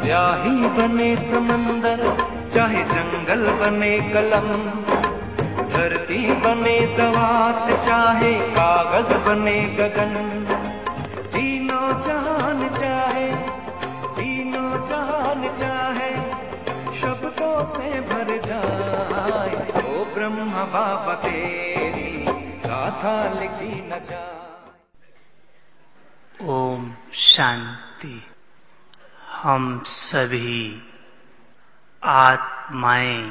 स्याही बने समंदर, चाहे जंगल बने कलम, धरती बने दवात, चाहे कागज बने गगन, तीनों जहान चाहे, तीनों जहान चाहे शब्दों से भर जाए, ओ ब्रह्म बाबा तेरी गाथा लिखी न जाए। ओम शांति। हम सभी आत्माएं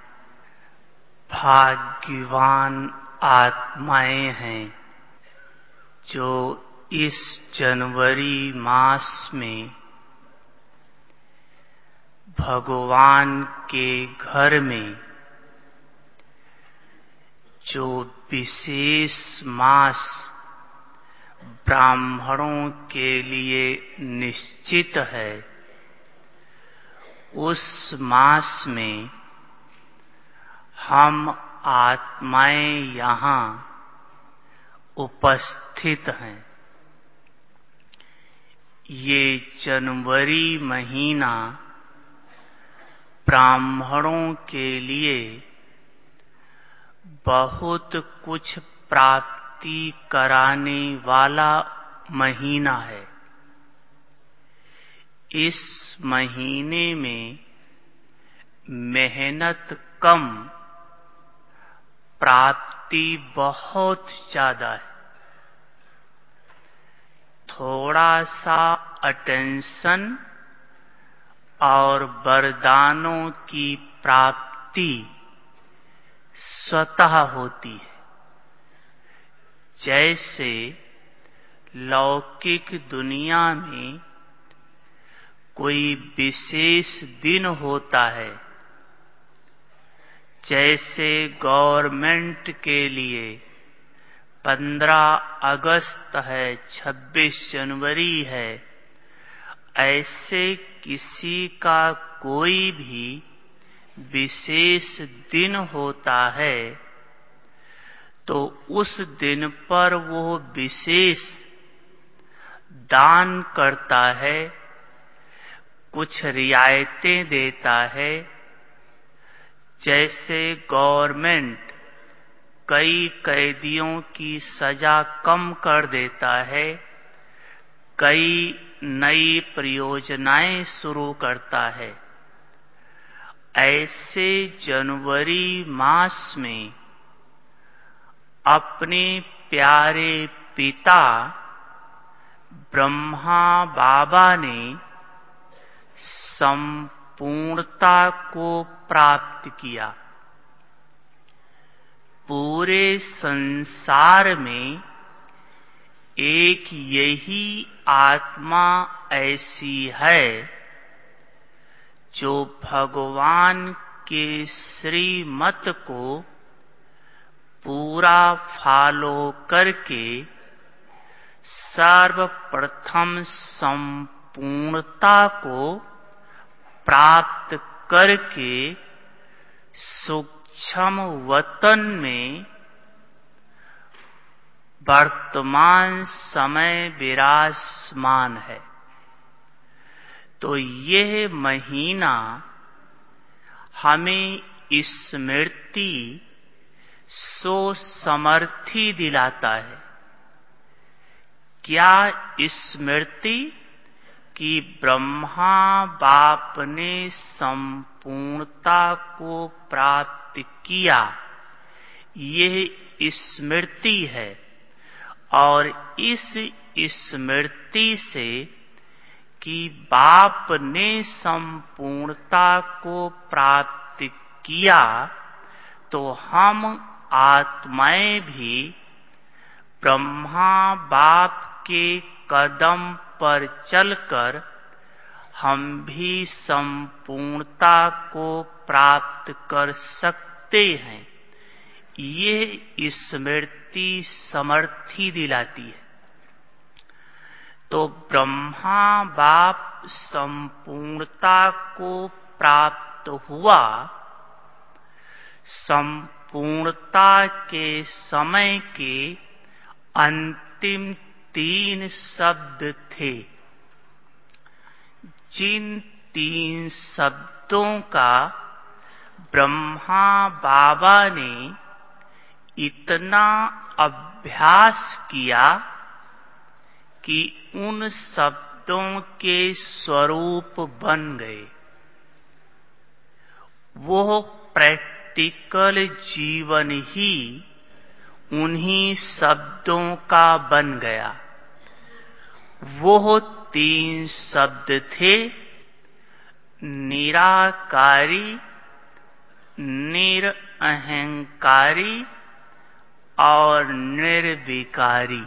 भाग्यवान आत्माएं हैं जो इस जनवरी मास में भगवान के घर में जो विशेष मास ब्राह्मणों के लिए निश्चित है, उस मास में हम आत्माएं यहाँ उपस्थित हैं। ये जनवरी महीना ब्राह्मणों के लिए बहुत कुछ प्राप्ति कराने वाला महीना है। इस महीने में मेहनत कम, प्राप्ति बहुत ज्यादा है। थोड़ा सा अटेंशन और वरदानों की प्राप्ति स्वतः होती है। जैसे लौकिक दुनिया में कोई विशेष दिन होता है, जैसे गवर्नमेंट के लिए 15 अगस्त है, 26 जनवरी है, ऐसे किसी का कोई भी विशेष दिन होता है तो उस दिन पर वो विशेष दान करता है, कुछ रियायतें देता है। जैसे गवर्नमेंट कई कैदियों की सजा कम कर देता है, कई नई परियोजनाएं शुरू करता है, ऐसे जनवरी मास में अपने प्यारे पिता ब्रह्मा बाबा ने संपूर्णता को प्राप्त किया। पूरे संसार में एक यही आत्मा ऐसी है जो भगवान के श्रीमत को पूरा फॉलो करके सर्वप्रथम संपूर्णता को प्राप्त करके सूक्ष्म वतन में वर्तमान समय विराजमान है। तो यह महीना हमें स्मृति सो समर्थी दिलाता है। क्या स्मृति कि ब्रह्मा बाप ने संपूर्णता को प्राप्त किया, यह स्मृति है। और इस स्मृति से कि बाप ने संपूर्णता को प्राप्त किया, तो हम आत्माएं भी ब्रह्मा बाप के कदम पर चलकर हम भी संपूर्णता को प्राप्त कर सकते हैं। ये स्मृति समर्थी दिलाती है। तो ब्रह्मा बाप संपूर्णता को प्राप्त हुआ। संपूर्णता के समय के अंतिम 3 शब्द थे। जिन तीन शब्दों का ब्रह्मा बाबा ने इतना अभ्यास किया कि उन शब्दों के स्वरूप बन गए। वो प्रैक्टिकल जीवन ही उन्हीं शब्दों का बन गया। वो तीन शब्द थे निराकारी, निरअहंकारी और निर्विकारी।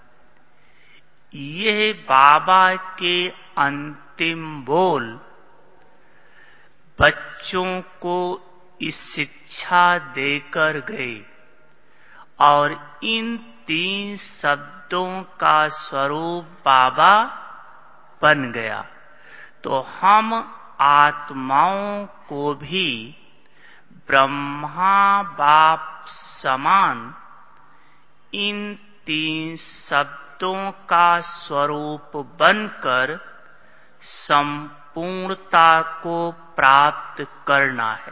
ये बाबा के अंतिम बोल बच्चों को इस शिक्षा देकर गए और इन तीन शब्दों का स्वरूप बाबा बन गया। तो हम आत्माओं को भी ब्रह्मा बाप समान इन तीन शब्दों का स्वरूप बनकर संपूर्णता को प्राप्त करना है।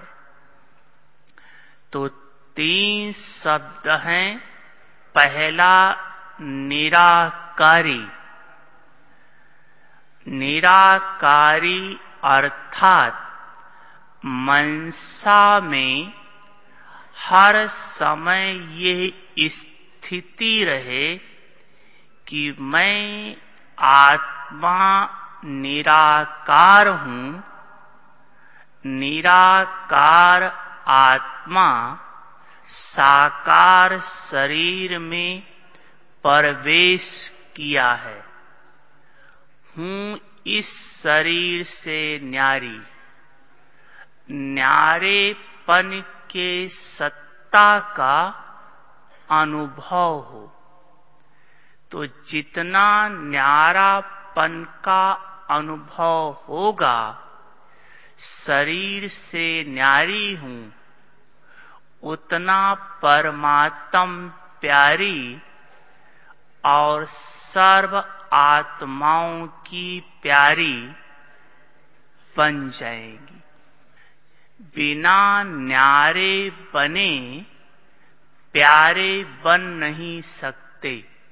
तो तीन शब्द हैं। पहला निराकारी। निराकारी अर्थात मनसा में हर समय ये स्थिति रहे कि मैं आत्मा निराकार हूँ। निराकार आत्मा साकार शरीर में प्रवेश किया है। हूँ इस शरीर से न्यारी। न्यारेपन के सत्ता का अनुभव हो। तो जितना न्यारापन का अनुभव होगा, शरीर से न्यारी हूँ, उतना परमात्म प्यारी और सर्व आत्माओं की प्यारी बन जाएगी। बिना न्यारे बने प्यारे बन नहीं सकते।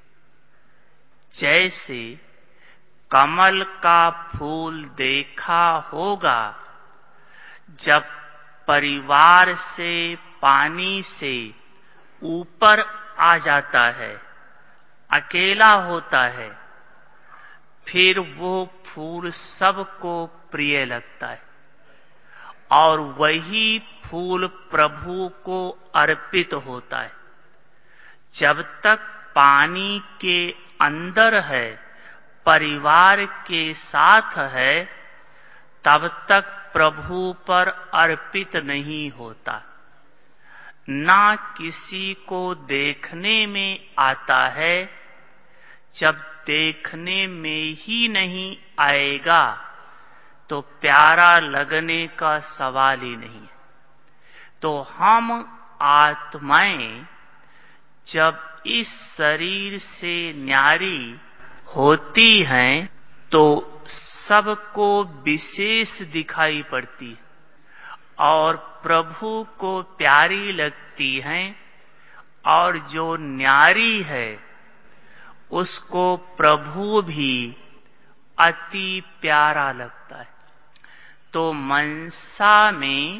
जैसे कमल का फूल देखा होगा, जब परिवार से पानी से ऊपर आ जाता है, अकेला होता है, फिर वो फूल सबको प्रिय लगता है और वही फूल प्रभु को अर्पित होता है। जब तक पानी के अंदर है, परिवार के साथ है, तब तक प्रभु पर अर्पित नहीं होता। ना किसी को देखने में आता है। जब देखने में ही नहीं आएगा तो प्यारा लगने का सवाल ही नहीं है। तो हम आत्माएं जब इस शरीर से न्यारी होती हैं तो सबको विशेष दिखाई पड़ती है और प्रभु को प्यारी लगती हैं, और जो न्यारी है उसको प्रभु भी अति प्यारा लगता है। तो मनसा में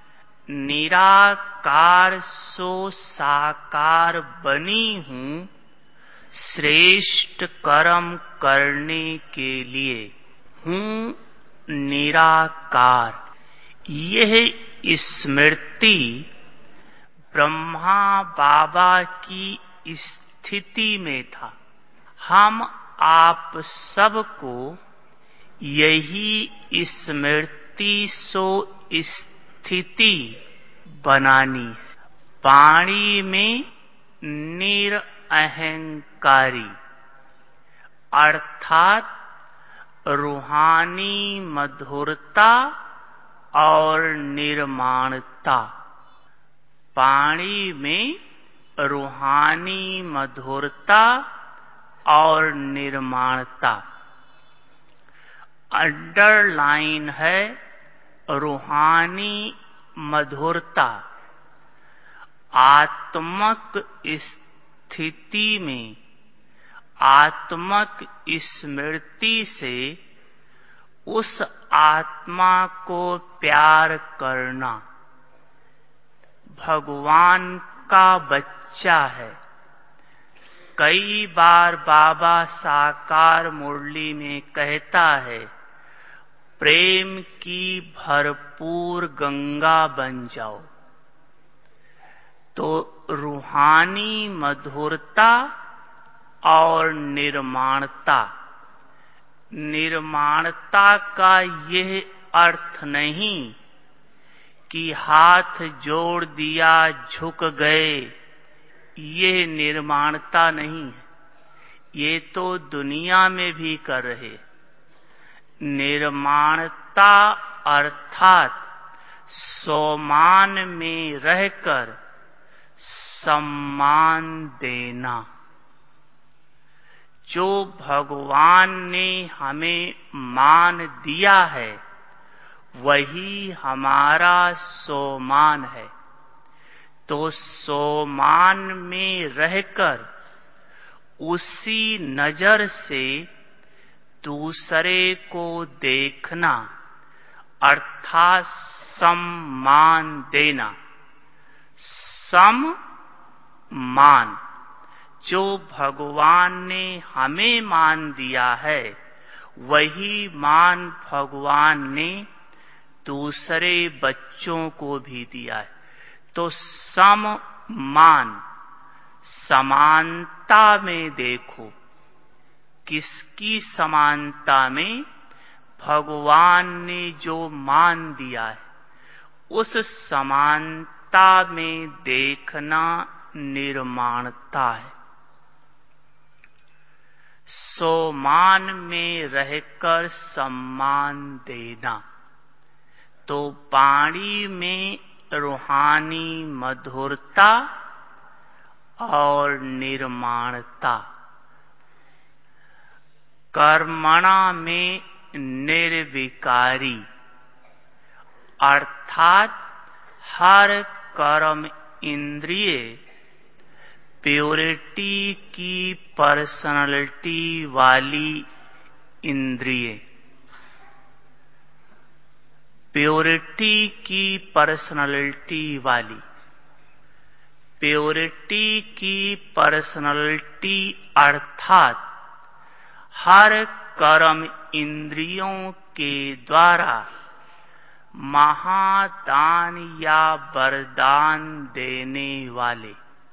निराकार सो साकार बनी हूँ, श्रेष्ठ कर्म करने के लिए हूँ निराकार। यह स्मृति ब्रह्मा बाबा की स्थिति में था। हम आप सबको यही स्मृति सो स्थिति बनानी है। वाणी में निरअहंकारी अर्थात रूहानी मधुरता और निर्माणता। वाणी में रूहानी मधुरता और निर्माणता अंडरलाइन है रूहानी मधुरता। आत्मक स्थिति में आत्मक स्मृति से उस आत्मा को प्यार करना। भगवान का बच्चा है। कई बार बाबा साकार मुरली में कहता है, प्रेम की भरपूर गंगा बन जाओ। तो रूहानी मधुरता और निर्माणता का यह अर्थ नहीं कि हाथ जोड़ दिया झुक गए, ये निर्माणता नहीं है। ये तो दुनिया में भी कर रहे। निर्माणता अर्थात सम्मान में रहकर सम्मान देना। जो भगवान ने हमें मान दिया है वही हमारा सम्मान है। तो सम्मान में रहकर उसी नजर से दूसरे को देखना अर्थात सम्मान देना। सम्मान जो भगवान ने हमें मान दिया है वही मान भगवान ने दूसरे बच्चों को भी दिया है। तो सम्मान समानता में देखो। किसकी समानता में? भगवान ने जो मान दिया है उस समानता में देखना निर्माणता है। सम्मान में रहकर सम्मान देना। तो वाणी में रूहानी मधुरता और निर्माणता, कर्मणा में निर्विकारी अर्थात हर कर्म इंद्रिय प्योरिटी की पर्सनालिटी वाली इंद्रिय, प्योरिटी की पर्सनालिटी वाली। प्योरिटी की पर्सनालिटी अर्थात हर कर्म इंद्रियों के द्वारा महादान या वरदान देने वाले।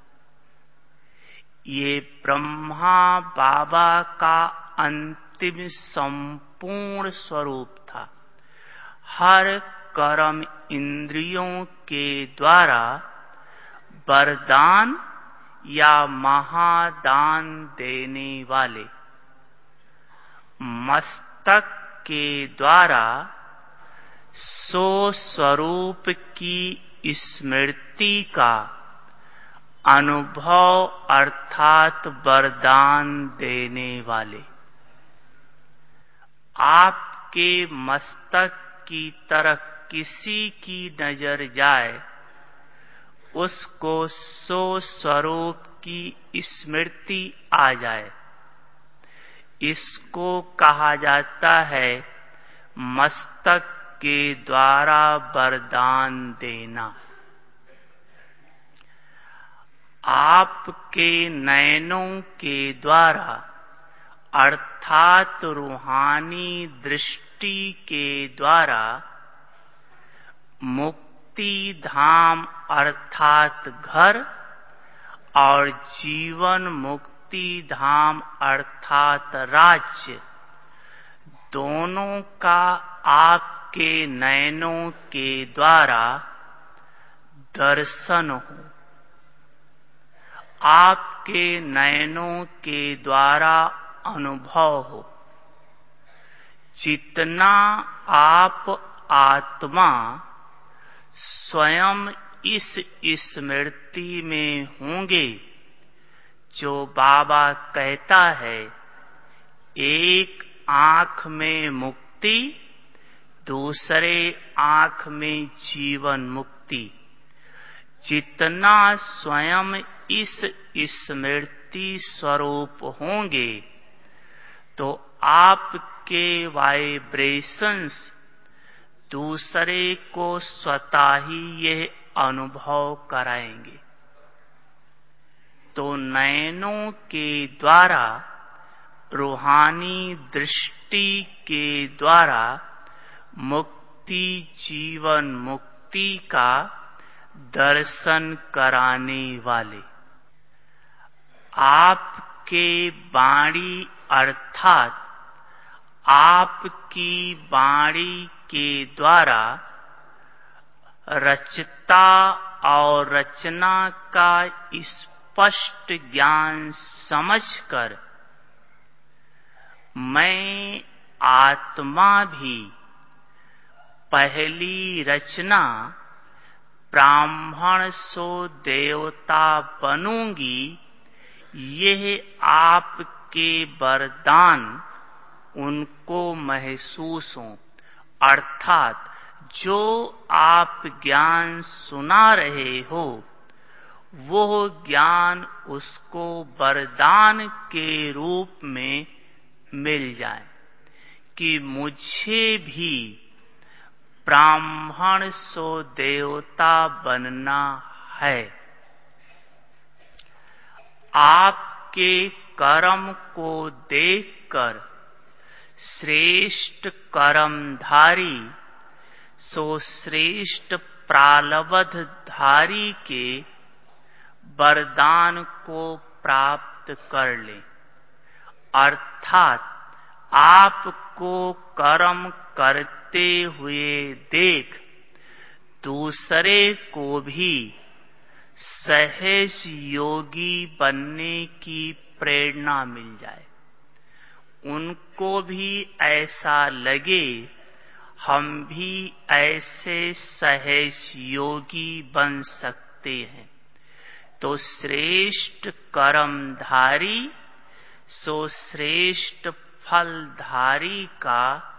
ये ब्रह्मा बाबा का अंतिम संपूर्ण स्वरूप था। हर कर्म इंद्रियों के द्वारा वरदान या महादान देने वाले। मस्तक के द्वारा सो स्वरूप की स्मृति का अनुभव अर्थात वरदान देने वाले। आपके मस्तक की तरफ किसी की नजर जाए उसको सो स्वरूप की स्मृति आ जाए। इसको कहा जाता है मस्तक के द्वारा वरदान देना। आपके नयनों के द्वारा अर्थात रूहानी दृष्टि के द्वारा मुक्ति धाम अर्थात घर और जीवन मुक्ति धाम अर्थात राज्य, दोनों का आपके नयनों के द्वारा दर्शन हो। आपके नयनों के द्वारा अनुभव हो। जितना आप आत्मा स्वयं इस स्मृति में होंगे, जो बाबा कहता है एक आंख में मुक्ति मुक्ति, दूसरे आंख में जीवन मुक्ति। जितना स्वयं इस स्मृति स्वरूप होंगे तो आपके वाइब्रेशंस दूसरे को स्वतः ही यह अनुभव कराएंगे। तो नयनों के द्वारा, रूहानी दृष्टि के द्वारा मुक्ति, जीवन मुक्ति का दर्शन कराने वाले आपके वाणी अर्थात आपकी वाणी के द्वारा रचता और रचना का स्पष्ट ज्ञान समझकर मैं आत्मा भी पहली रचना ब्राह्मण सो देवता बनूंगी, यह आपके वरदान उनको महसूस हो। अर्थात जो आप ज्ञान सुना रहे हो वो ज्ञान उसको वरदान के रूप में मिल जाए कि मुझे भी ब्राह्मण सो देवता बनना है। आपके कर्म को देखकर श्रेष्ठ कर्मधारी सो श्रेष्ठ प्रारब्धधारी के वरदान को प्राप्त कर ले। अर्थात आपको कर्म करते हुए देख दूसरे को भी सहज योगी बनने की प्रेरणा मिल जाए। उनको भी ऐसा लगे हम भी ऐसे सहज योगी बन सकते हैं। तो श्रेष्ठ कर्मधारी सो श्रेष्ठ फलधारी का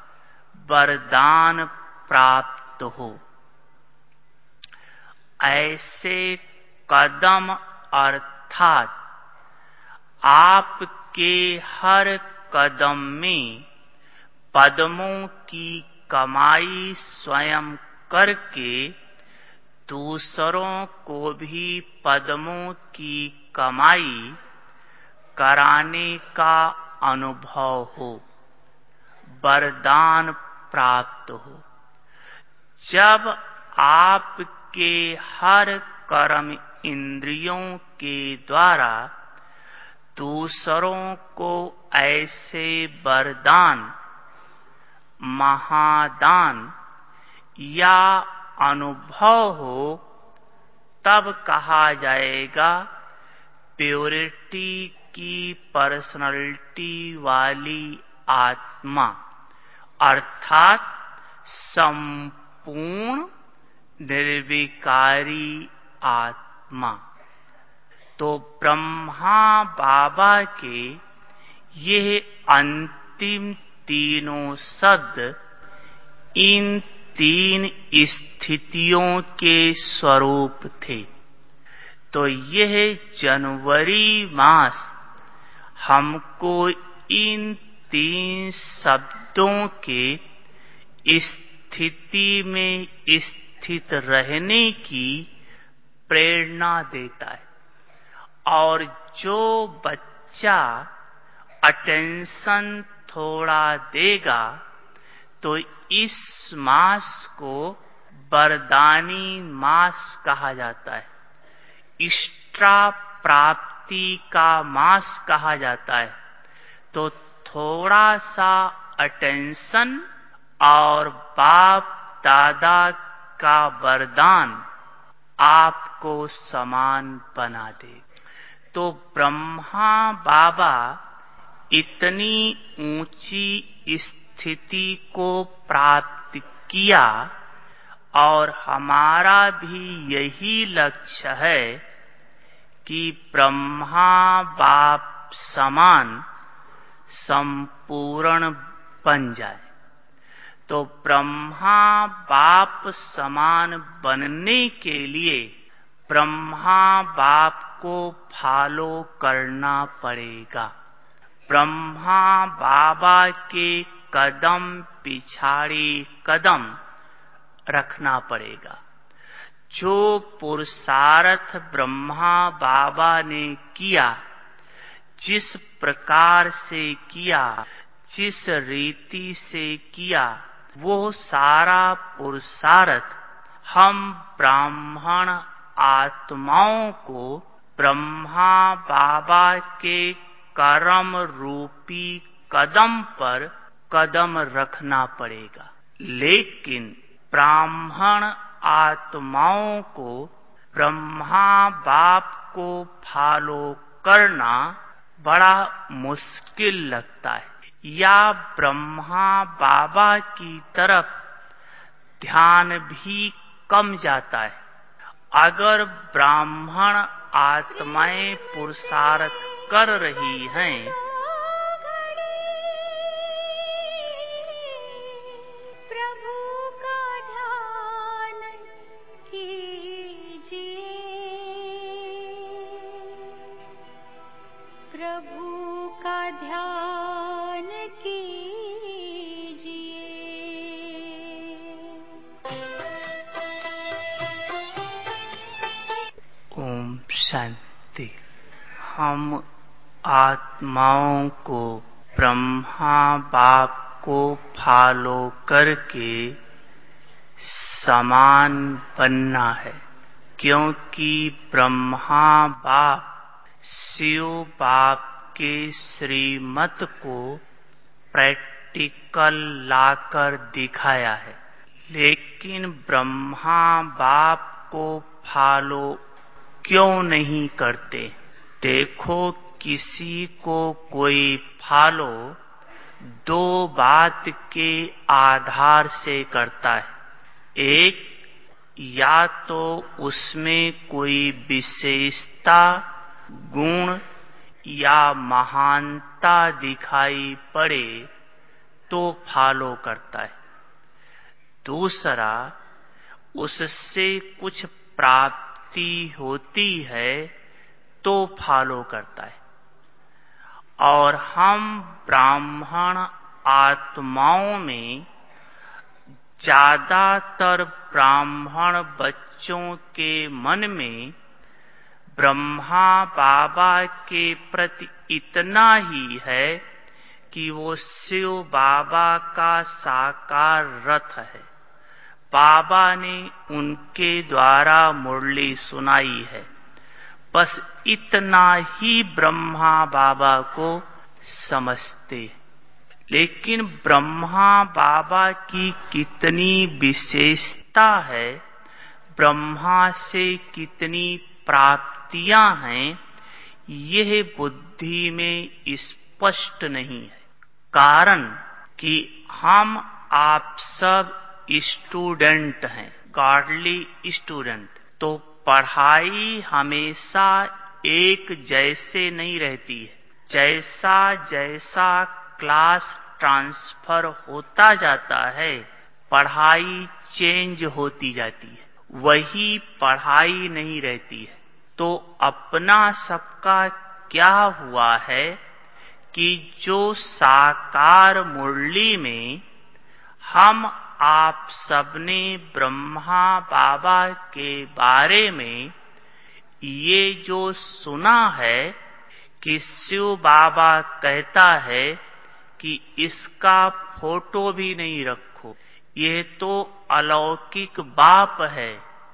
वरदान प्राप्त हो। ऐसे कदम अर्थात आपके हर कदम में पद्मों की कमाई स्वयं करके दूसरों को भी पद्मों की कमाई कराने का अनुभव हो, वरदान प्राप्त हो। जब आपके हर कर्म इंद्रियों के द्वारा दूसरों को ऐसे वरदान, महादान या अनुभव हो, तब कहा जाएगा प्योरिटी की पर्सनालिटी वाली आत्मा, अर्थात संपूर्ण निर्विकारी आत्मा। तो ब्रह्मा बाबा के ये अंतिम तीनों शब्द इन तीन स्थितियों के स्वरूप थे। तो यह जनवरी मास हमको इन तीन शब्दों के स्थिति में स्थित रहने की प्रेरणा देता है। और जो बच्चा अटेंशन थोड़ा देगा तो इस मास को वरदानी मास कहा जाता है, इष्टा प्राप्ति का मास कहा जाता है। तो थोड़ा सा अटेंशन और बाप दादा का वरदान आपको समान बना दे। तो ब्रह्मा बाबा इतनी ऊंची स्थिति को प्राप्त किया और हमारा भी यही लक्ष्य है कि ब्रह्मा बाप समान संपूर्ण बन जाए। तो ब्रह्मा बाप समान बनने के लिए ब्रह्मा बाप को फॉलो करना पड़ेगा। ब्रह्मा बाबा के कदम पिछाड़ी कदम रखना पड़ेगा। जो पुरुषार्थ ब्रह्मा बाबा ने किया, जिस प्रकार से किया, जिस रीति से किया, वो सारा पुरुषार्थ हम ब्राह्मण आत्माओं को ब्रह्मा बाबा के कर्म रूपी कदम पर कदम रखना पड़ेगा। लेकिन ब्राह्मण आत्माओं को ब्रह्मा बाप को फॉलो करना बड़ा मुश्किल लगता है, या ब्रह्मा बाबा की तरफ ध्यान भी कम जाता है। अगर ब्राह्मण आत्माएं पुरुषार्थ कर रही हैं, प्रभु का ध्यान कीजिए, प्रभु का ध्यान कीजिए। ओम शांति। हम आत्माओं को ब्रह्मा बाप को फॉलो करके समान बनना है, क्योंकि ब्रह्मा बाप शिव बाप के श्रीमत को प्रैक्टिकल लाकर दिखाया है। लेकिन ब्रह्मा बाप को फॉलो क्यों नहीं करते? देखो, किसी को कोई फॉलो दो बात के आधार से करता है। एक, या तो उसमें कोई विशेषता, गुण या महानता दिखाई पड़े तो फॉलो करता है। दूसरा, उससे कुछ प्राप्ति होती है तो फॉलो करता है। और हम ब्राह्मण आत्माओं में ज्यादातर ब्राह्मण बच्चों के मन में ब्रह्मा बाबा के प्रति इतना ही है कि वो शिव बाबा का साकार रथ है। बाबा ने उनके द्वारा मुरली सुनाई है, बस इतना ही ब्रह्मा बाबा को समझते। लेकिन ब्रह्मा बाबा की कितनी विशेषता है, ब्रह्मा से कितनी प्राप्तियां हैं, यह बुद्धि में स्पष्ट नहीं है। कारण कि हम आप सब स्टूडेंट हैं, गॉडली स्टूडेंट। तो पढ़ाई हमेशा एक जैसे नहीं रहती है। जैसा जैसा क्लास ट्रांसफर होता जाता है, पढ़ाई चेंज होती जाती है, वही पढ़ाई नहीं रहती है। तो अपना सबका क्या हुआ है कि जो साकार मुरली में हम आप सबने ब्रह्मा बाबा के बारे में ये जो सुना है कि शिव बाबा कहता है कि इसका फोटो भी नहीं रखो, ये तो अलौकिक बाप है,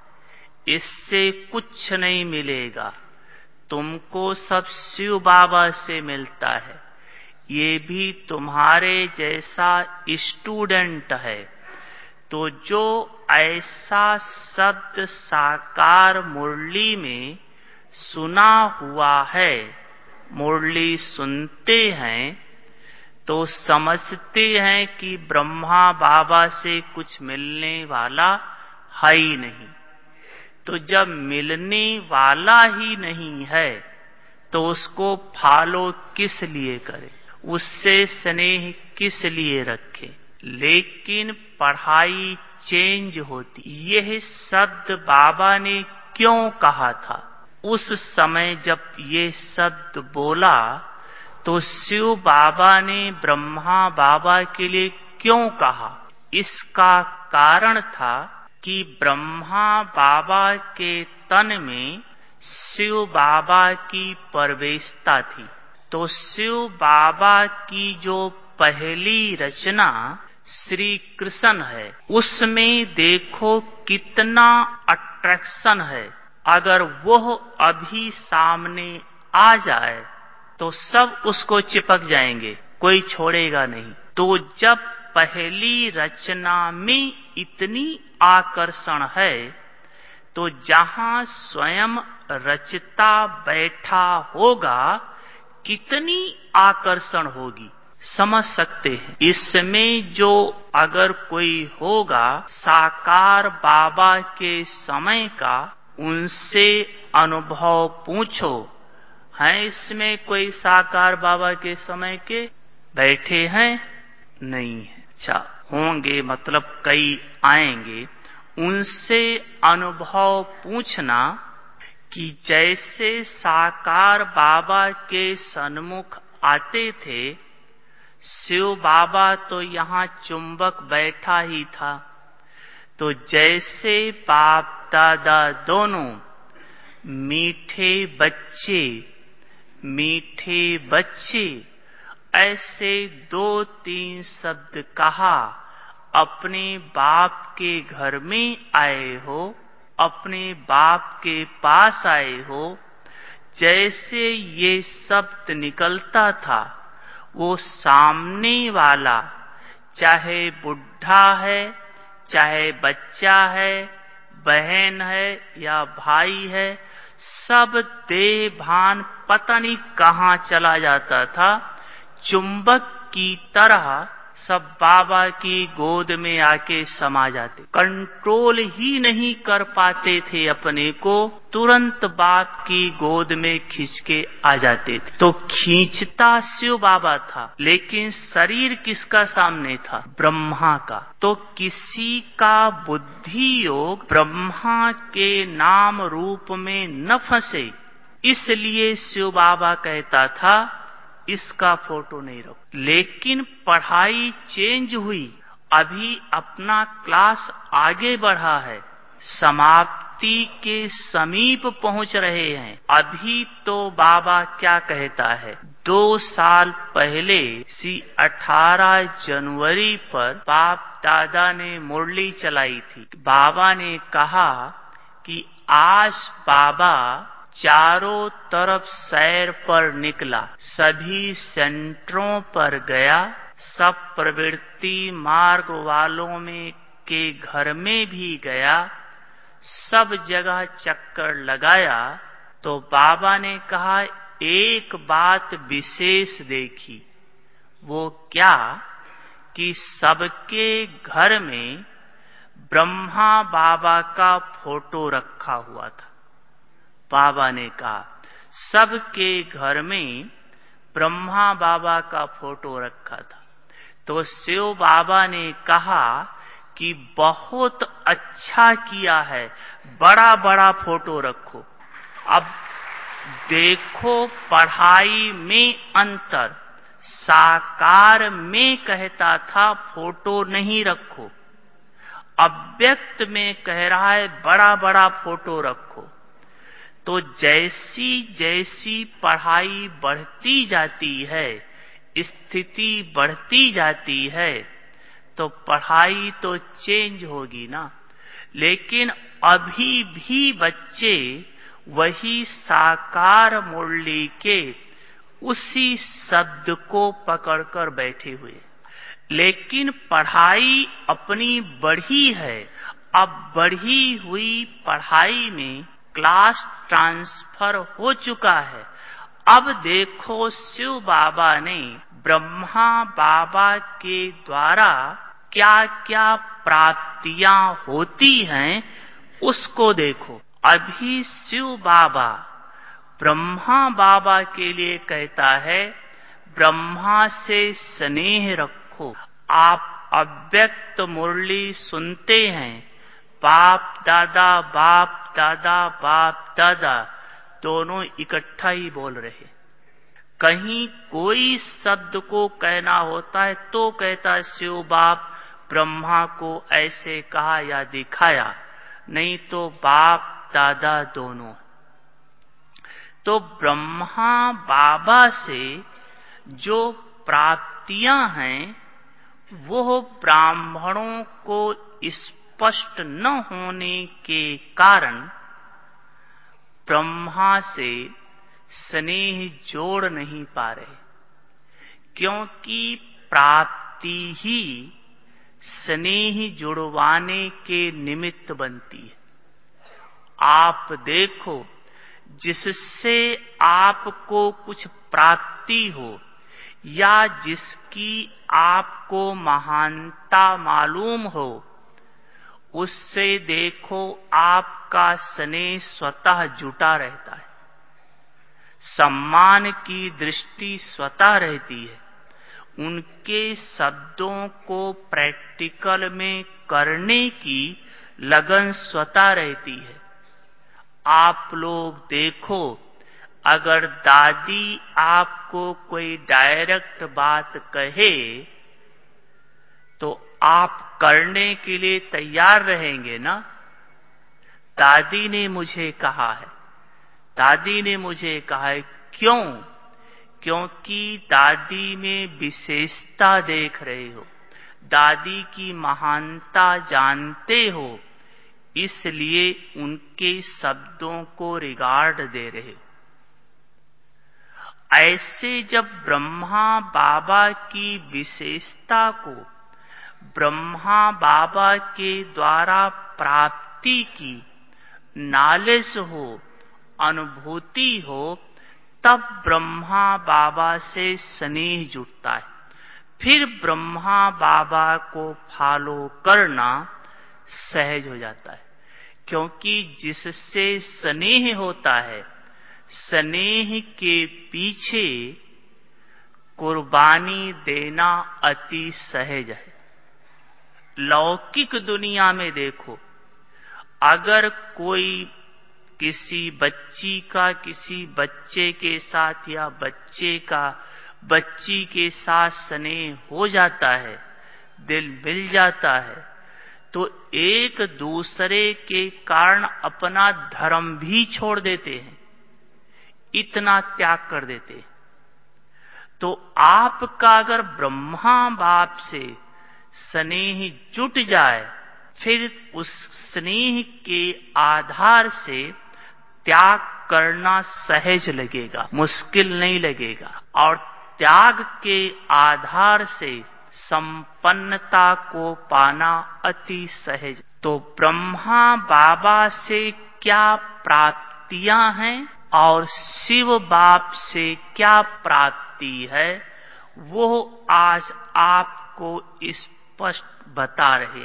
इससे कुछ नहीं मिलेगा, तुमको सब शिव बाबा से मिलता है, ये भी तुम्हारे जैसा स्टूडेंट है। तो जो ऐसा शब्द साकार मुरली में सुना हुआ है, मुरली सुनते हैं तो समझते हैं कि ब्रह्मा बाबा से कुछ मिलने वाला है ही नहीं। तो जब मिलने वाला ही नहीं है तो उसको फॉलो किस लिए करें, उससे स्नेह किस लिए रखें? लेकिन पढ़ाई चेंज होती। यह शब्द बाबा ने क्यों कहा था? उस समय जब ये शब्द बोला तो शिव बाबा ने ब्रह्मा बाबा के लिए क्यों कहा? इसका कारण था कि ब्रह्मा बाबा के तन में शिव बाबा की प्रवेशता थी। तो शिव बाबा की जो पहली रचना श्री कृष्ण है, उसमें देखो कितना अट्रैक्शन है। अगर वह अभी सामने आ जाए तो सब उसको चिपक जाएंगे, कोई छोड़ेगा नहीं। तो जब पहली रचना में इतनी आकर्षण है तो जहां स्वयं रचता बैठा होगा कितनी आकर्षण होगी, समझ सकते हैं। इसमें जो अगर कोई होगा साकार बाबा के समय का, उनसे अनुभव पूछो। हैं इसमें कोई साकार बाबा के समय के बैठे हैं? नहीं है। अच्छा, होंगे मतलब कई आएंगे। उनसे अनुभव पूछना कि जैसे साकार बाबा के सन्मुख आते थे, शिव बाबा तो यहाँ चुंबक बैठा ही था, तो जैसे बाप दादा दोनों मीठे बच्चे ऐसे 2-3 शब्द कहा, अपने बाप के घर में आए हो, अपने बाप के पास आए हो। जैसे ये शब्द निकलता था, वो सामने वाला चाहे बुढ़ा है, चाहे बच्चा है, बहन है या भाई है, सब देह भान पता नहीं कहाँ चला जाता था। चुंबक की तरह सब बाबा की गोद में आके समा जाते, कंट्रोल ही नहीं कर पाते थे अपने को, तुरंत बाप की गोद में खींच के आ जाते थे। तो खींचता शिव बाबा था, लेकिन शरीर किसका सामने था? ब्रह्मा का। तो किसी का बुद्धि योग ब्रह्मा के नाम रूप में न फंसे, इसलिए शिव बाबा कहता था इसका फोटो नहीं रखो। लेकिन पढ़ाई चेंज हुई, अभी अपना क्लास आगे बढ़ा है, समाप्ति के समीप पहुंच रहे हैं। अभी तो बाबा क्या कहता है? 2 साल पहले 18 जनवरी पर बाप दादा ने मुरली चलाई थी। बाबा ने कहा कि आज बाबा चारों तरफ सैर पर निकला, सभी सेंटरों पर गया, सब प्रवृत्ति मार्ग वालों में के घर में भी गया, सब जगह चक्कर लगाया। तो बाबा ने कहा एक बात विशेष देखी। वो क्या? कि सबके घर में ब्रह्मा बाबा का फोटो रखा हुआ था। बाबा ने कहा सबके घर में ब्रह्मा बाबा का फोटो रखा था। तो शिव बाबा ने कहा कि बहुत अच्छा किया है, बड़ा बड़ा फोटो रखो। अब देखो पढ़ाई में अंतर, साकार में कहता था फोटो नहीं रखो, अव्यक्त में कह रहा है बड़ा बड़ा फोटो रखो। तो जैसी जैसी पढ़ाई बढ़ती जाती है, स्थिति बढ़ती जाती है, तो पढ़ाई तो चेंज होगी ना। लेकिन अभी भी बच्चे वही साकार मुरली के उसी शब्द को पकड़कर बैठे हुए। लेकिन पढ़ाई अपनी बढ़ी है। अब बढ़ी हुई पढ़ाई में क्लास ट्रांसफर हो चुका है। अब देखो शिव बाबा ने ब्रह्मा बाबा के द्वारा क्या क्या प्राप्तियां होती हैं उसको देखो। अभी शिव बाबा ब्रह्मा बाबा के लिए कहता है ब्रह्मा से स्नेह रखो, आप अव्यक्त मुरली सुनते हैं, बाप दादा दोनों इकट्ठा ही बोल रहे। कहीं कोई शब्द को कहना होता है तो कहता है शिव बाप ब्रह्मा को ऐसे कहा या दिखाया, नहीं तो बाप दादा दोनों। तो ब्रह्मा बाबा से जो प्राप्तियां हैं वो ब्राह्मणों को स्पष्ट न होने के कारण ब्रह्मा से स्नेह जोड़ नहीं पा रहे, क्योंकि प्राप्ति ही स्नेह जुड़वाने के निमित्त बनती है। आप देखो, जिससे आपको कुछ प्राप्ति हो या जिसकी आपको महानता मालूम हो, उससे देखो आपका स्नेह स्वतः जुटा रहता है, सम्मान की दृष्टि स्वतः रहती है, उनके शब्दों को प्रैक्टिकल में करने की लगन स्वतः रहती है। आप लोग देखो, अगर दादी आपको कोई डायरेक्ट बात कहे तो आप करने के लिए तैयार रहेंगे ना। दादी ने मुझे कहा है, दादी ने मुझे कहा है, क्यों? क्योंकि दादी में विशेषता देख रहे हो, दादी की महानता जानते हो, इसलिए उनके शब्दों को रिगार्ड दे रहे हो। ऐसे जब ब्रह्मा बाबा की विशेषता को ब्रह्मा बाबा के द्वारा प्राप्ति की नॉलेज हो, अनुभूति हो, तब ब्रह्मा बाबा से स्नेह जुटता है। फिर ब्रह्मा बाबा को फॉलो करना सहज हो जाता है, क्योंकि जिससे स्नेह होता है, स्नेह के पीछे कुर्बानी देना अति सहज है। लौकिक दुनिया में देखो, अगर कोई किसी बच्ची का किसी बच्चे के साथ या बच्चे का बच्ची के साथ स्नेह हो जाता है, दिल मिल जाता है, तो एक दूसरे के कारण अपना धर्म भी छोड़ देते हैं, इतना त्याग कर देते हैं। तो आपका अगर ब्रह्मा बाप से स्नेह जुट जाए, फिर उस स्नेह के आधार से त्याग करना सहज लगेगा, मुश्किल नहीं लगेगा। और त्याग के आधार से संपन्नता को पाना अति सहज। तो ब्रह्मा बाबा से क्या प्राप्तियां हैं और शिव बाप से क्या प्राप्ति है, वो आज आपको स्पष्ट बता रहे,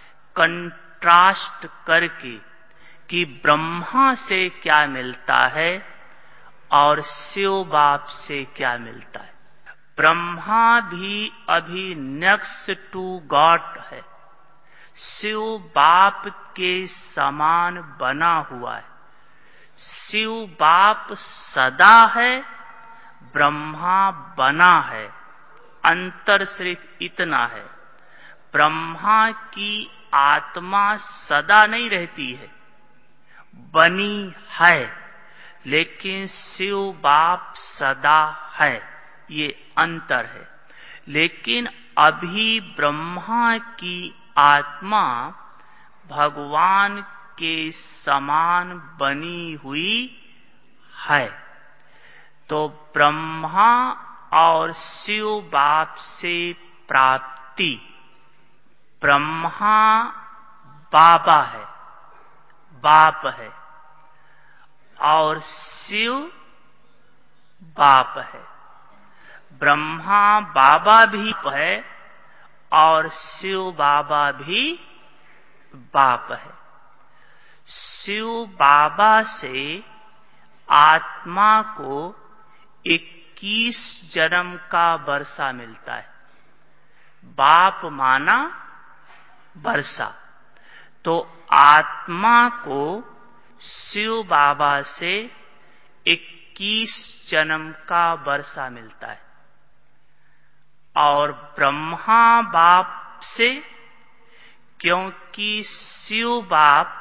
कंट्रास्ट करके कि ब्रह्मा से क्या मिलता है और शिव बाप से क्या मिलता है। ब्रह्मा भी अभी नेक्स्ट टू गॉड है, शिव बाप के समान बना हुआ है। शिव बाप सदा है, ब्रह्मा बना है, अंतर सिर्फ इतना है। ब्रह्मा की आत्मा सदा नहीं रहती है, बनी है, लेकिन शिव बाप सदा है, ये अंतर है। लेकिन अभी ब्रह्मा की आत्मा भगवान के समान बनी हुई है। तो ब्रह्मा और शिव बाप से प्राप्ति, ब्रह्मा बाबा है, बाप है, और शिव बाप है। ब्रह्मा बाबा भी है और शिव बाबा भी बाप है। शिव बाबा से आत्मा को 21 जन्म का वर्षा मिलता है। बाप माना वर्षा। तो आत्मा को शिव बाबा से 21 जन्म का वर्षा मिलता है, और ब्रह्मा बाप से, क्योंकि शिव बाप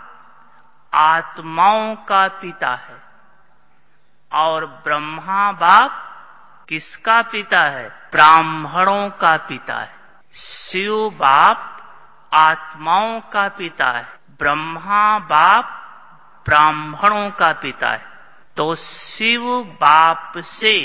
आत्माओं का पिता है और ब्रह्मा बाप किसका पिता है? ब्राह्मणों का पिता है। शिव बाप आत्माओं का पिता है, ब्रह्मा बाप ब्राह्मणों का पिता है। तो शिव बाप से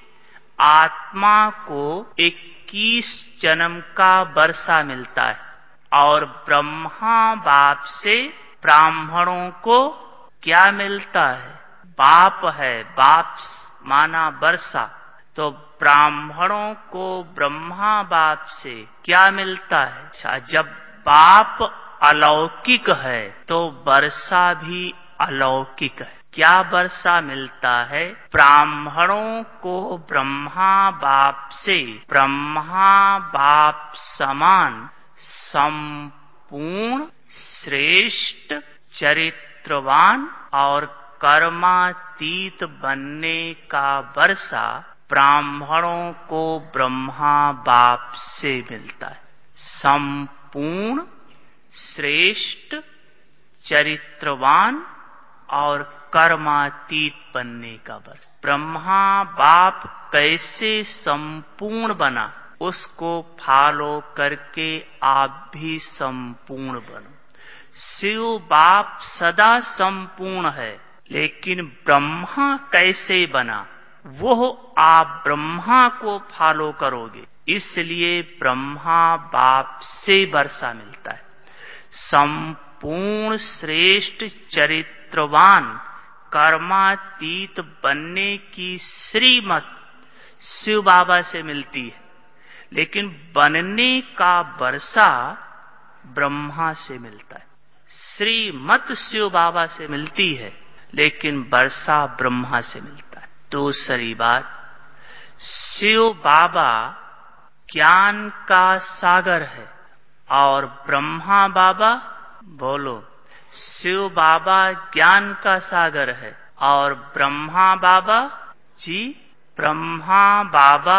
आत्मा को 21 जन्म का वर्षा मिलता है, और ब्रह्मा बाप से ब्राह्मणों को क्या मिलता है? बाप है, बाप माना वर्षा। तो ब्राह्मणों को ब्रह्मा बाप से क्या मिलता है? अच्छा, जब बाप अलौकिक है तो वर्षा भी अलौकिक है। क्या वर्षा मिलता है? ब्राह्मणों को ब्रह्मा बाप से ब्रह्मा बाप समान संपूर्ण श्रेष्ठ चरित्रवान और कर्मातीत बनने का वर्षा ब्राह्मणों को ब्रह्मा बाप से मिलता है। संपूर्ण श्रेष्ठ चरित्रवान और कर्मातीत बनने का वर्ष। ब्रह्मा बाप कैसे संपूर्ण बना, उसको फॉलो करके आप भी संपूर्ण बनो। शिव बाप सदा संपूर्ण है, लेकिन ब्रह्मा कैसे बना, वो आप ब्रह्मा को फॉलो करोगे, इसलिए ब्रह्मा बाप से वर्षा मिलता है। संपूर्ण श्रेष्ठ चरित्रवान कर्मातीत बनने की श्रीमत शिव बाबा से मिलती है, लेकिन बनने का वर्षा ब्रह्मा से मिलता है। श्रीमत शिव बाबा से मिलती है, लेकिन वर्षा ब्रह्मा से मिलता है। दूसरी बात, शिव बाबा ज्ञान का सागर है और ब्रह्मा बाबा, बोलो, शिव बाबा ज्ञान का सागर है और ब्रह्मा बाबा जी, ब्रह्मा बाबा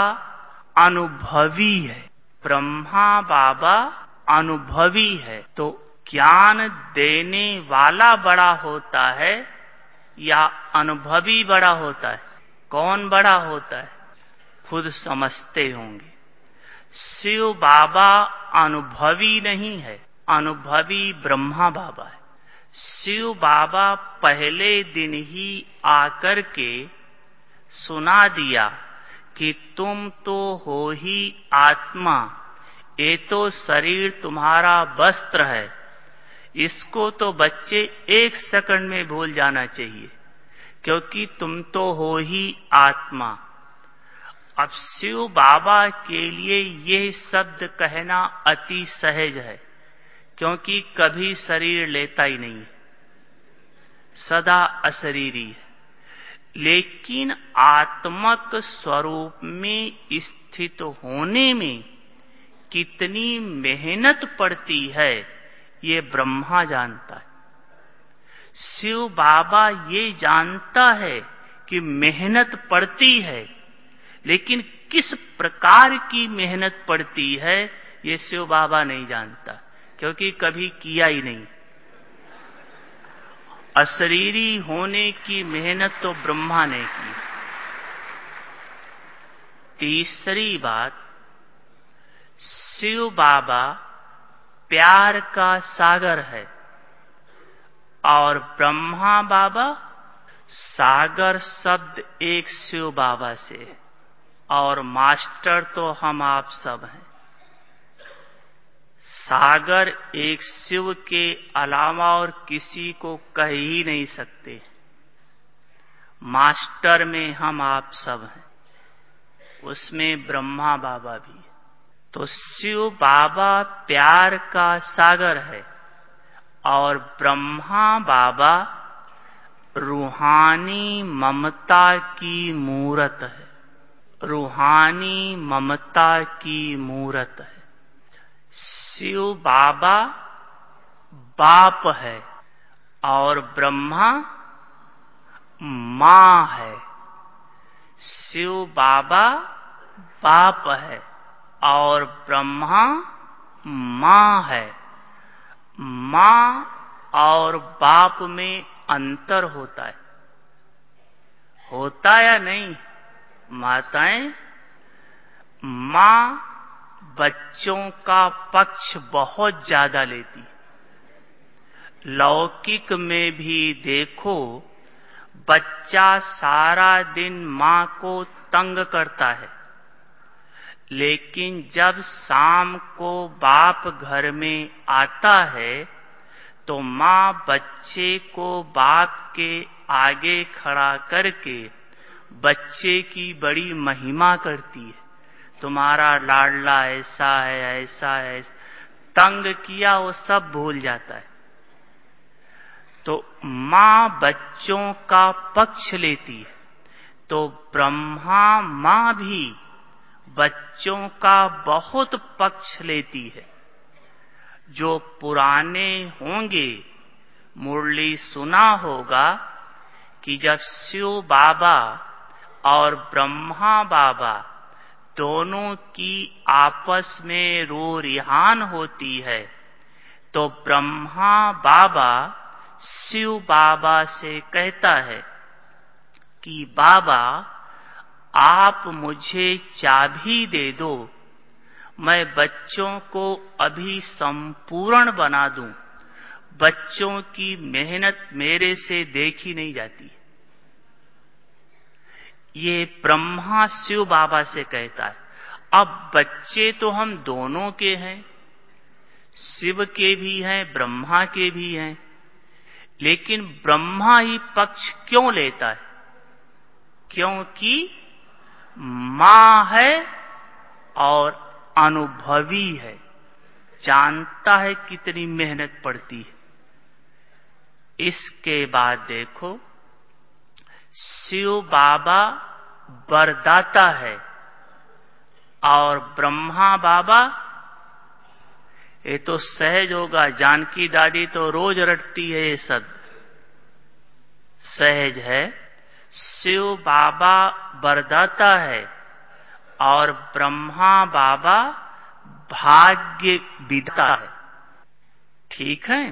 अनुभवी है। ब्रह्मा बाबा अनुभवी है। तो ज्ञान देने वाला बड़ा होता है या अनुभवी बड़ा होता है? कौन बड़ा होता है? खुद समझते होंगे। शिव बाबा अनुभवी नहीं है, अनुभवी ब्रह्मा बाबा है। शिव बाबा पहले दिन ही आकर के सुना दिया कि तुम तो हो ही आत्मा, ये तो शरीर तुम्हारा वस्त्र है, इसको तो बच्चे 1 सेकंड में भूल जाना चाहिए, क्योंकि तुम तो हो ही आत्मा। अब शिव बाबा के लिए ये शब्द कहना अति सहज है, क्योंकि कभी शरीर लेता ही नहीं है, सदा अशरीरी है। लेकिन आत्मक स्वरूप में स्थित होने में कितनी मेहनत पड़ती है, ये ब्रह्मा जानता है। शिव बाबा ये जानता है कि मेहनत पड़ती है, लेकिन किस प्रकार की मेहनत पड़ती है ये शिव बाबा नहीं जानता, क्योंकि कभी किया ही नहीं। अशरीरी होने की मेहनत तो ब्रह्मा ने की। तीसरी बात, शिव बाबा प्यार का सागर है और ब्रह्मा बाबा, सागर शब्द एक शिव बाबा से है और मास्टर तो हम आप सब हैं। सागर एक शिव के अलावा और किसी को कह ही नहीं सकते। मास्टर में हम आप सब हैं, उसमें ब्रह्मा बाबा भी है। तो शिव बाबा प्यार का सागर है और ब्रह्मा बाबा रूहानी ममता की मूरत है। रूहानी ममता की मूरत है। शिव बाबा बाप है और ब्रह्मा मां है। शिव बाबा बाप है और ब्रह्मा मां है। मां और बाप में अंतर होता है, होता या नहीं माताएं? मां बच्चों का पक्ष बहुत ज्यादा लेती। लौकिक में भी देखो, बच्चा सारा दिन मां को तंग करता है, लेकिन जब शाम को बाप घर में आता है तो मां बच्चे को बाप के आगे खड़ा करके बच्चे की बड़ी महिमा करती है। तुम्हारा लाडला ऐसा है, ऐसा है, तंग किया वो सब भूल जाता है। तो मां बच्चों का पक्ष लेती है, तो ब्रह्मा मां भी बच्चों का बहुत पक्ष लेती है। जो पुराने होंगे मुरली सुना होगा कि जब शिव बाबा और ब्रह्मा बाबा दोनों की आपस में रो रिहान होती है, तो ब्रह्मा बाबा शिव बाबा से कहता है कि बाबा आप मुझे चाबी दे दो, मैं बच्चों को अभी संपूर्ण बना दूं। बच्चों की मेहनत मेरे से देखी नहीं जाती। ये ब्रह्मा शिव बाबा से कहता है। अब बच्चे तो हम दोनों के हैं, शिव के भी हैं, ब्रह्मा के भी हैं, लेकिन ब्रह्मा ही पक्ष क्यों लेता है? क्योंकि मां है और अनुभवी है, जानता है कितनी मेहनत पड़ती है। इसके बाद देखो, शिव बाबा वरदाता है और ब्रह्मा बाबा, ये तो सहज होगा, जानकी दादी तो रोज रटती है ये सब, सहज है। शिव बाबा वरदाता है और ब्रह्मा बाबा भाग्य विधाता है। ठीक है?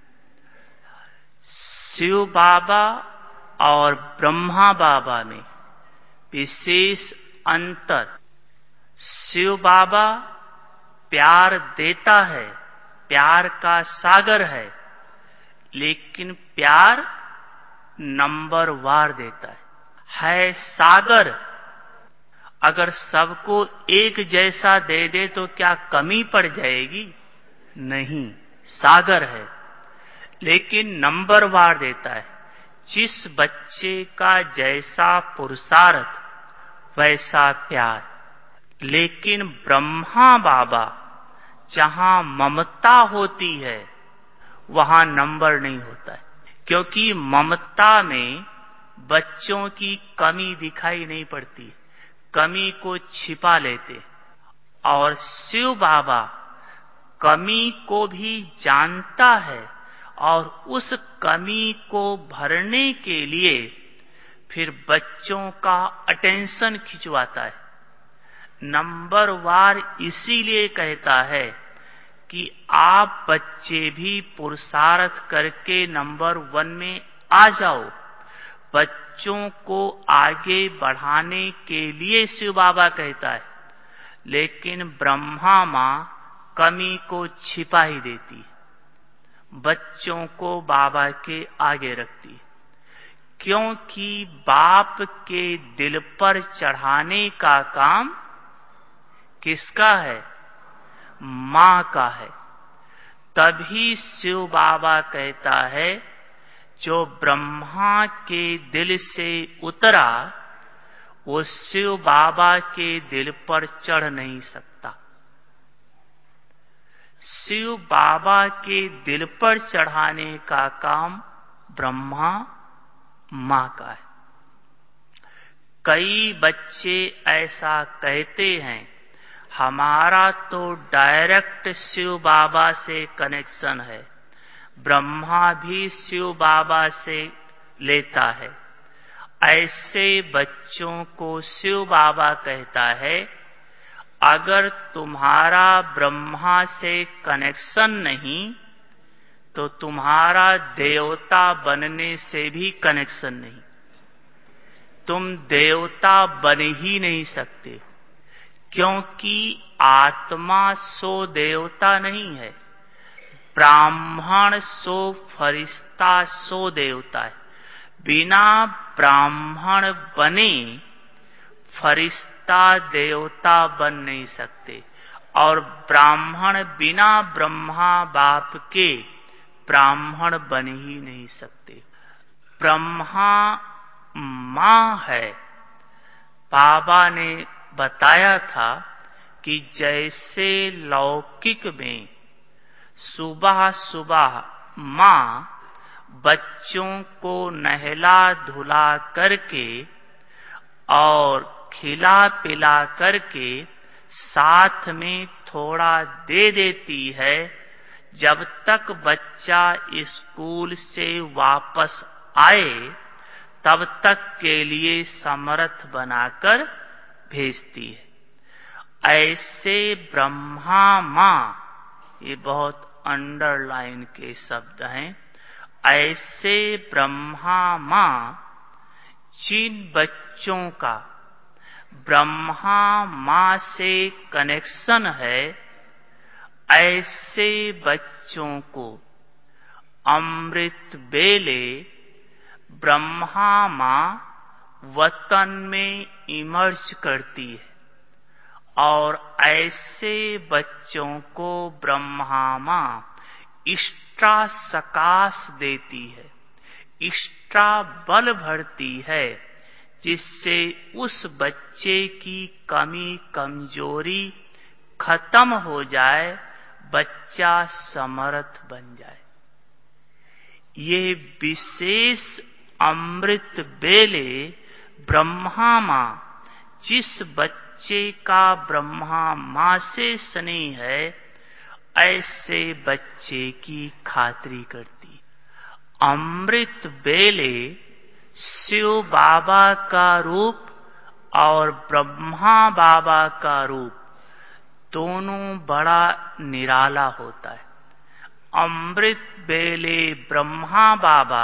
शिव बाबा और ब्रह्मा बाबा में विशेष अंतर। शिव बाबा प्यार देता है, प्यार का सागर है, लेकिन प्यार नंबरवार देता है सागर। अगर सबको एक जैसा दे दे तो क्या कमी पड़ जाएगी? नहीं, सागर है, लेकिन नंबरवार देता है। जिस बच्चे का जैसा पुरुषार्थ वैसा प्यार। लेकिन ब्रह्मा बाबा जहां ममता होती है वहां नंबर नहीं होता है, क्योंकि ममता में बच्चों की कमी दिखाई नहीं पड़ती, कमी को छिपा लेते। और शिव बाबा कमी को भी जानता है और उस कमी को भरने के लिए फिर बच्चों का अटेंशन खिंचवाता है। नंबरवार इसीलिए कहता है कि आप बच्चे भी पुरुषार्थ करके नंबर 1 में आ जाओ। बच्चों को आगे बढ़ाने के लिए शिव बाबा कहता है, लेकिन ब्रह्मा मां कमी को छिपा ही देती है, बच्चों को बाबा के आगे रखती है। क्योंकि बाप के दिल पर चढ़ाने का काम किसका है? मां का है। तभी शिव बाबा कहता है, जो ब्रह्मा के दिल से उतरा वो शिव बाबा के दिल पर चढ़ नहीं सकता। शिव बाबा के दिल पर चढ़ाने का काम ब्रह्मा मां का है। कई बच्चे ऐसा कहते हैं, हमारा तो डायरेक्ट शिव बाबा से कनेक्शन है। ब्रह्मा भी शिव बाबा से लेता है। ऐसे बच्चों को शिव बाबा कहता है, अगर तुम्हारा ब्रह्मा से कनेक्शन नहीं तो तुम्हारा देवता बनने से भी कनेक्शन नहीं। तुम देवता बन ही नहीं सकते, क्योंकि आत्मा सो देवता नहीं है। ब्राह्मण सो फरिश्ता सो देवता है। बिना ब्राह्मण बने फरिश्ता देवता बन नहीं सकते, और ब्राह्मण बिना ब्रह्मा बाप के ब्राह्मण बन ही नहीं सकते। ब्रह्मा मां है। बाबा ने बताया था कि जैसे लौकिक में सुबह सुबह मां बच्चों को नहला धुला करके और खिला पिला करके साथ में थोड़ा दे देती है, जब तक बच्चा स्कूल से वापस आए तब तक के लिए समर्थ बनाकर भेजती है। ऐसे ब्रह्मा मां, ये बहुत अंडरलाइन के शब्द हैं, ऐसे ब्रह्मा मां जिन बच्चों का ब्रह्मा मां से कनेक्शन है, ऐसे बच्चों को अमृत बेले ब्रह्मा मां वतन में इमर्ज करती है, और ऐसे बच्चों को ब्रह्मा मां इष्टा सकाश देती है, इष्टा बल भरती है, जिससे उस बच्चे की कमी कमजोरी खत्म हो जाए, बच्चा समर्थ बन जाए। ये विशेष अमृत बेले ब्रह्मा मां जिस बच्चे का ब्रह्मा मां से स्नेह है, ऐसे बच्चे की खातिरी करती। अमृत बेले शिव बाबा का रूप और ब्रह्मा बाबा का रूप दोनों बड़ा निराला होता है। अमृत बेले ब्रह्मा बाबा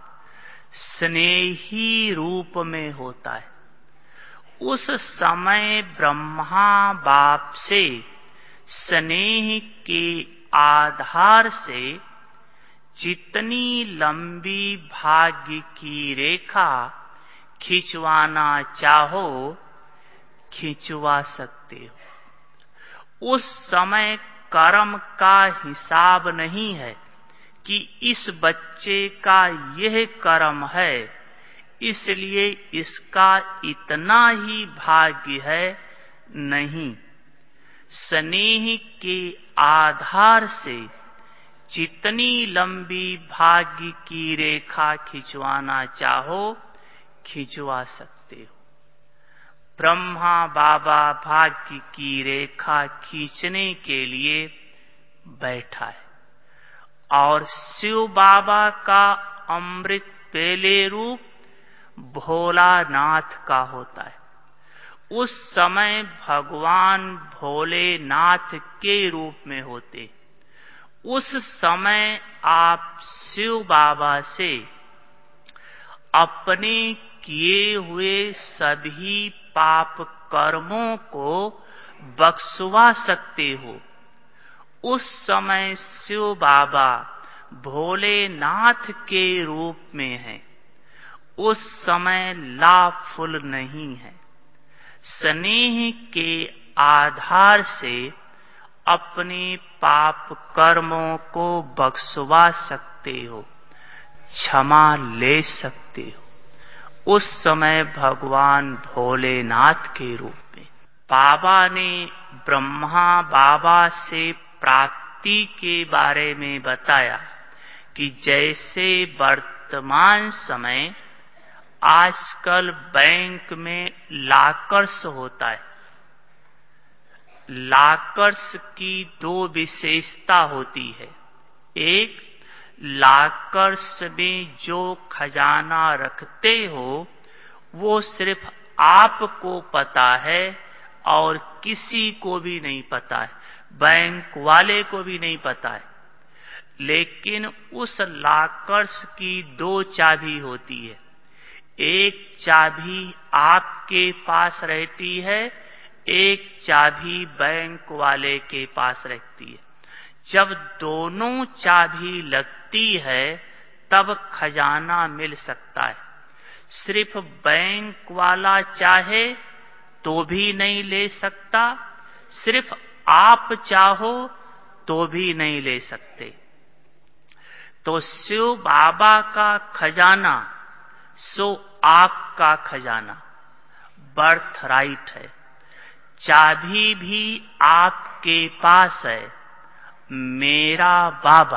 स्नेही रूप में होता है। उस समय ब्रह्मा बाप से स्नेह के आधार से जितनी लंबी भाग्य की रेखा खिंचवाना चाहो खिंचवा सकते हो। उस समय कर्म का हिसाब नहीं है कि इस बच्चे का यह कर्म है, इसलिए इसका इतना ही भाग्य है। नहीं, स्नेह के आधार से जितनी लंबी भाग्य की रेखा खिंचवाना चाहो खिंचवा सकते हो। ब्रह्मा बाबा भाग्य की रेखा खींचने के लिए बैठा है, और शिव बाबा का अमृत बेले रूप भोलानाथ का होता है। उस समय भगवान भोलेनाथ के रूप में होते। उस समय आप शिव बाबा से अपने किए हुए सभी पाप कर्मों को बख्शवा सकते हो। उस समय शिव बाबा भोलेनाथ के रूप में है। उस समय लाफुल नहीं है। स्नेह के आधार से अपने पाप कर्मों को बख्शवा सकते हो, क्षमा ले सकते हो। उस समय भगवान भोलेनाथ के रूप में बाबा ने ब्रह्मा बाबा से प्राप्ति के बारे में बताया कि जैसे वर्तमान समय आजकल बैंक में लॉकर्स होता है, लॉकर्स की दो विशेषता होती है। एक, लॉकर्स में जो खजाना रखते हो वो सिर्फ आपको पता है और किसी को भी नहीं पता है, बैंक वाले को भी नहीं पता है। लेकिन उस लॉकर्स की दो चाबी होती है। एक चाबी आपके पास रहती है, एक चाबी बैंक वाले के पास रहती है। जब दोनों चाबी लगती है तब खजाना मिल सकता है। सिर्फ बैंक वाला चाहे तो भी नहीं ले सकता, सिर्फ आप चाहो तो भी नहीं ले सकते। तो शिव बाबा का खजाना सो आपका खजाना, बर्थ राइट है। चाबी भी आपके पास है, मेरा बाबा।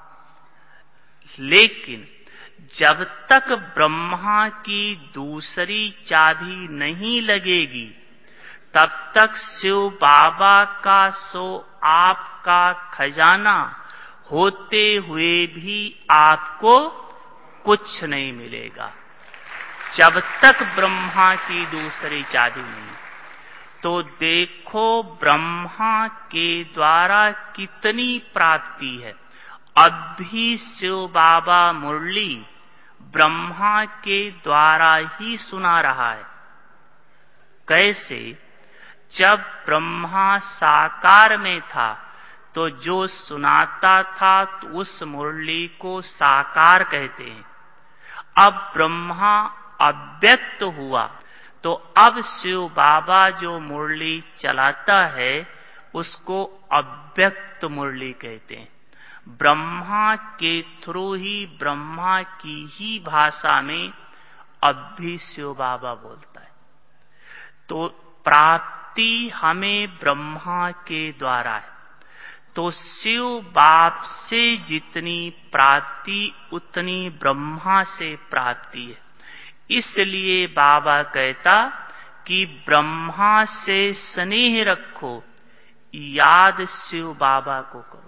लेकिन जब तक ब्रह्मा की दूसरी चाबी नहीं लगेगी तब तक शिव बाबा का सो आपका खजाना होते हुए भी आपको कुछ नहीं मिलेगा, जब तक ब्रह्मा की दूसरी चाबी नहीं। तो देखो ब्रह्मा के द्वारा कितनी प्राप्ति है। अब भी शिव बाबा मुरली ब्रह्मा के द्वारा ही सुना रहा है। कैसे? जब ब्रह्मा साकार में था तो जो सुनाता था तो उस मुरली को साकार कहते हैं। अब ब्रह्मा अव्यक्त हुआ तो अब शिव बाबा जो मुरली चलाता है उसको अव्यक्त मुरली कहते हैं। ब्रह्मा के थ्रू ही, ब्रह्मा की ही भाषा में अब भी शिव बाबा बोलता है। तो प्राप्ति हमें ब्रह्मा के द्वारा है। तो शिव बाप से जितनी प्राप्ति उतनी ब्रह्मा से प्राप्ति है। इसलिए बाबा कहता कि ब्रह्मा से स्नेह रखो, याद शिव बाबा को करो।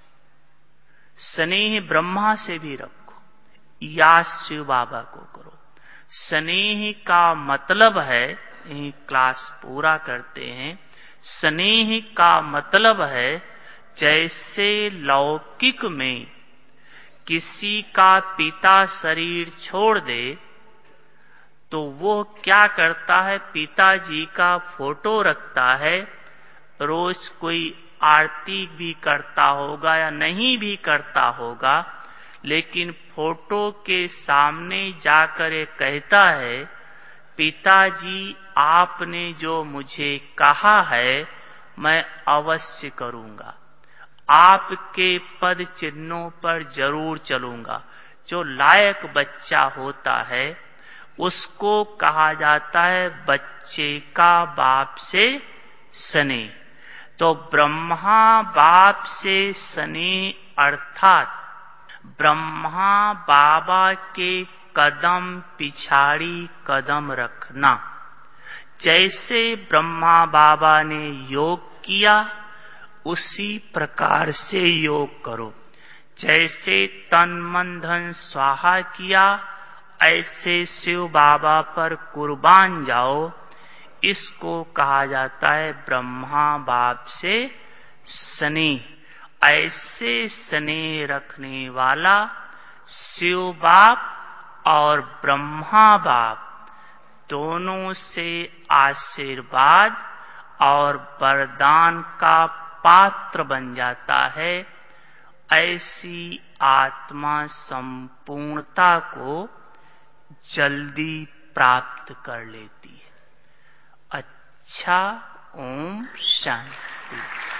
स्नेह ब्रह्मा से भी रखो, याद शिव बाबा को करो। स्नेह का मतलब है, यही क्लास पूरा करते हैं, स्नेह का मतलब है जैसे लौकिक में किसी का पिता शरीर छोड़ दे तो वो क्या करता है, पिताजी का फोटो रखता है, रोज कोई आरती भी करता होगा या नहीं भी करता होगा, लेकिन फोटो के सामने जाकर ये कहता है, पिताजी आपने जो मुझे कहा है मैं अवश्य करूंगा, आपके पद चिन्हों पर जरूर चलूंगा। जो लायक बच्चा होता है उसको कहा जाता है बच्चे का बाप से स्नेह। तो ब्रह्मा बाप से स्नेह अर्थात ब्रह्मा बाबा के कदम पिछाड़ी कदम रखना। जैसे ब्रह्मा बाबा ने योग किया उसी प्रकार से योग करो। जैसे तन मन धन स्वाहा किया ऐसे शिव बाबा पर कुर्बान जाओ। इसको कहा जाता है ब्रह्मा बाप से स्नेह। ऐसे स्नेह रखने वाला शिव बाप और ब्रह्मा बाप दोनों से आशीर्वाद और वरदान का पात्र बन जाता है। ऐसी आत्मा संपूर्णता को जल्दी प्राप्त कर लेती है। अच्छा, ओम शांति।